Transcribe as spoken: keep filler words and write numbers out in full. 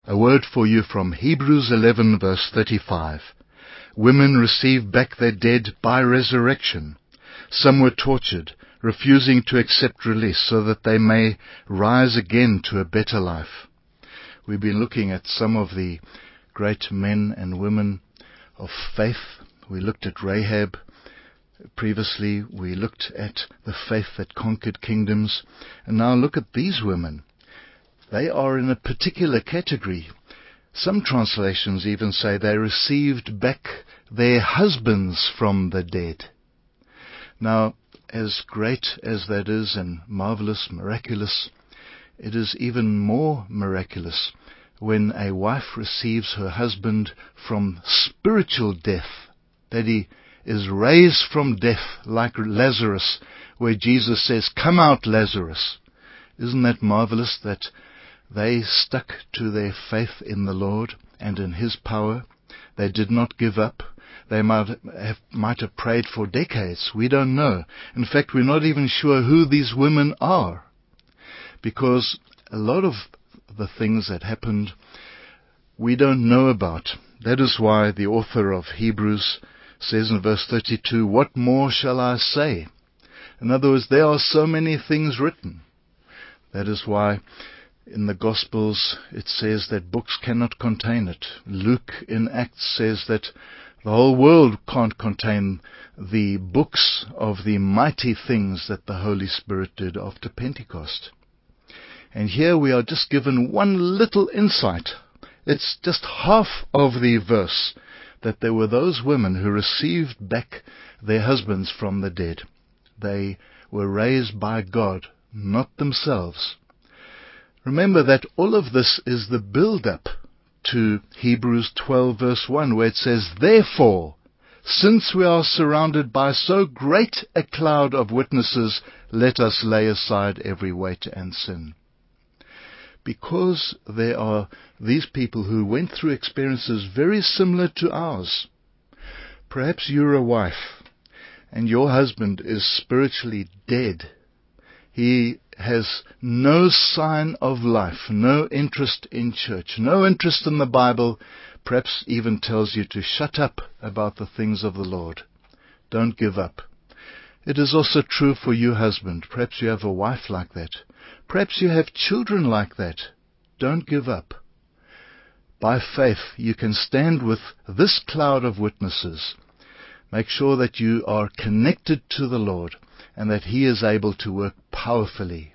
A word for you from Hebrews eleven verse thirty-five. Women receive back their dead by resurrection. Some were tortured, refusing to accept release so that they may rise again to a better life. We've been looking at some of the great men and women of faith. We looked at Rahab. Previously, we looked at the faith that conquered kingdoms. And now look at these women. They are in a particular category. Some translations even say they received back their husbands from the dead. Now, as great as that is and marvelous, miraculous, it is even more miraculous when a wife receives her husband from spiritual death, that he is raised from death like Lazarus, where Jesus says, "Come out, Lazarus." Isn't that marvelous that they stuck to their faith in the Lord and in His power? They did not give up. They might have, might have prayed for decades. We don't know. In fact, we're not even sure who these women are, because a lot of the things that happened we don't know about. That is why the author of Hebrews says in verse thirty-two, "What more shall I say?" In other words, there are so many things written. That is why in the Gospels it says that books cannot contain it. Luke in Acts says that the whole world can't contain the books of the mighty things that the Holy Spirit did after Pentecost. And here we are just given one little insight. It's just half of the verse, that there were those women who received back their husbands from the dead. They were raised by God, not themselves. Remember that all of this is the build-up to Hebrews twelve verse one, where it says, "Therefore, since we are surrounded by so great a cloud of witnesses, let us lay aside every weight and sin." Because there are these people who went through experiences very similar to ours. Perhaps you're a wife and your husband is spiritually dead. He has no sign of life, no interest in church, no interest in the Bible, perhaps even tells you to shut up about the things of the Lord. Don't give up. It is also true for you, husband. Perhaps you have a wife like that. Perhaps you have children like that. Don't give up. By faith, you can stand with this cloud of witnesses. Make sure that you are connected to the Lord and that He is able to work powerfully